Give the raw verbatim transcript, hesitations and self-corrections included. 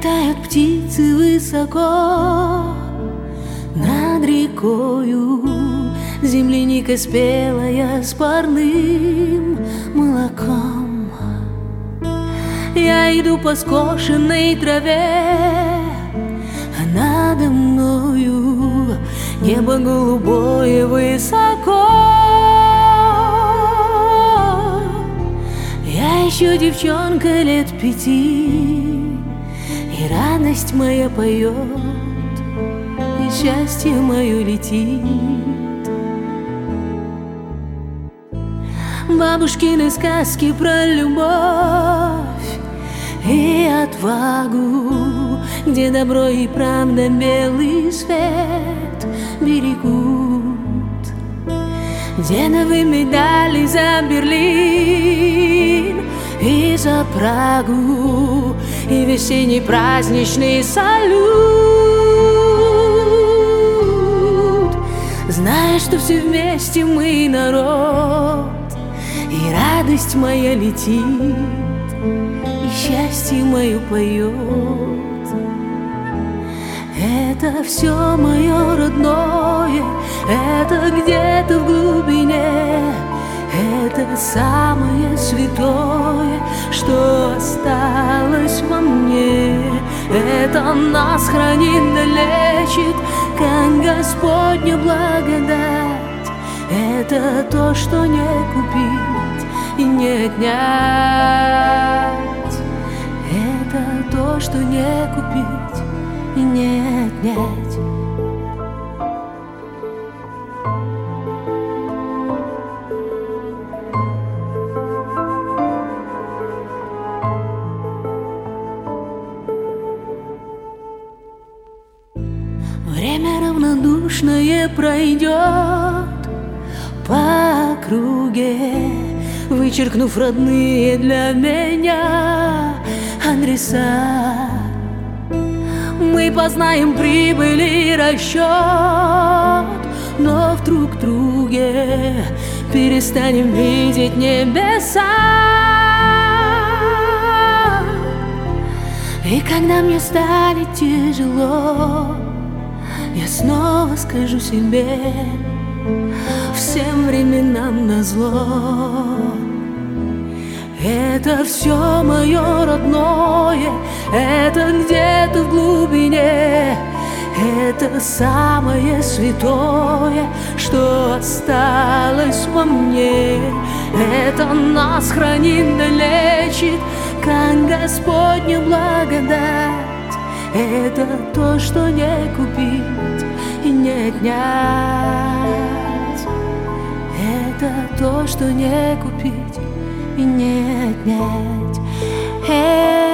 Летают птицы высоко над рекою, земляника спелая с парным молоком. Я иду по скошенной траве, а надо мною небо голубое высоко. Я еще девчонка лет пяти, и радость моя поет, и счастье мое летит. Бабушкины сказки про любовь и отвагу, где добро и правда белый свет берегут, где новые медали за Берлин и за Прагу, и весенний праздничный салют. Знаешь, что все вместе мы народ, и радость моя летит, и счастье мое поет. Это все мое родное, это где-то в глубине, это самое святое, что осталось во мне. Это нас хранит да лечит, как Господня благодать. Это то, что не купить и не отнять. Это то, что не купить и не отнять. Время равнодушное пройдет по округе, вычеркнув родные для меня адреса. Мы познаем прибыль и расчет, но в друг друге перестанем видеть небеса. И когда мне станет тяжело, я снова скажу себе: всем временам назло. Это все мое родное, это где-то в глубине, это самое святое, что осталось во мне. Это нас хранит да лечит, как Господня благодать. Это то, что не купить и не отнять. Это то, что не купить и не отнять.